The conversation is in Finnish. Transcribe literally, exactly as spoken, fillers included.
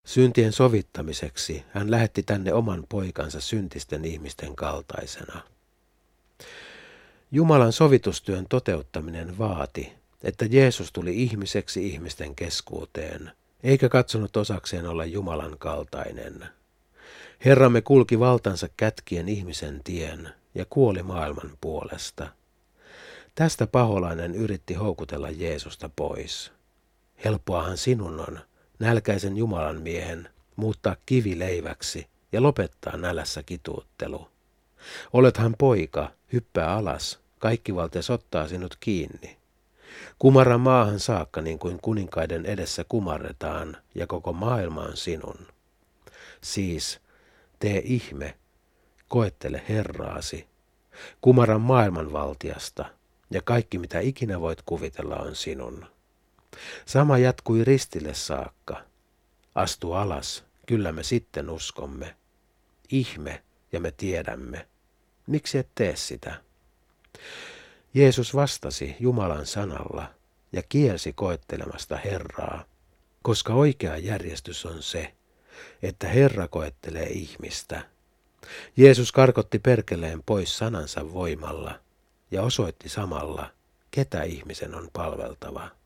Syntien sovittamiseksi hän lähetti tänne oman poikansa syntisten ihmisten kaltaisena. Jumalan sovitustyön toteuttaminen vaati, että Jeesus tuli ihmiseksi ihmisten keskuuteen, eikä katsonut osakseen olla Jumalan kaltainen. Herramme kulki valtansa kätkien ihmisen tien ja kuoli maailman puolesta. Tästä paholainen yritti houkutella Jeesusta pois. Helppoahan sinun on, nälkäisen Jumalan miehen, muuttaa kivi leiväksi ja lopettaa nälässä kituuttelu. Olethan poika, hyppää alas, kaikkivaltias ottaa sinut kiinni. Kumarra maahan saakka niin kuin kuninkaiden edessä kumarretaan, ja koko maailma on sinun. Siis, tee ihme, koettele Herraasi, kumarra maailmanvaltiasta, ja kaikki mitä ikinä voit kuvitella on sinun. Sama jatkui ristille saakka. Astu alas, kyllä me sitten uskomme. Ihme, ja me tiedämme. Miksi et tee sitä? Jeesus vastasi Jumalan sanalla ja kielsi koettelemasta Herraa, koska oikea järjestys on se, että Herra koettelee ihmistä. Jeesus karkotti perkeleen pois sanansa voimalla ja osoitti samalla, ketä ihmisen on palveltava.